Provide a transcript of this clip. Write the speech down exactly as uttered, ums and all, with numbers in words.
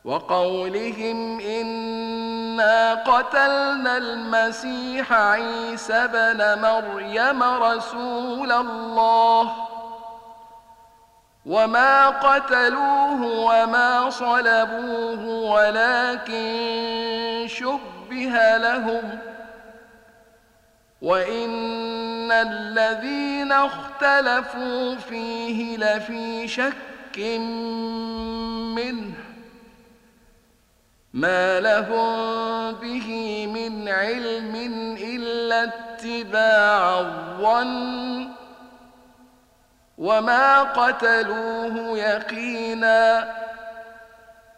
وقولهم إنا قتلنا المسيح عيسى ابن مريم رسول الله وما قتلوه وما صلبوه ولكن شبه لهم وإن الذين اختلفوا فيه لفي شك منه ما لهم به من علم إلا اتباع الظن وما قتلوه يقينا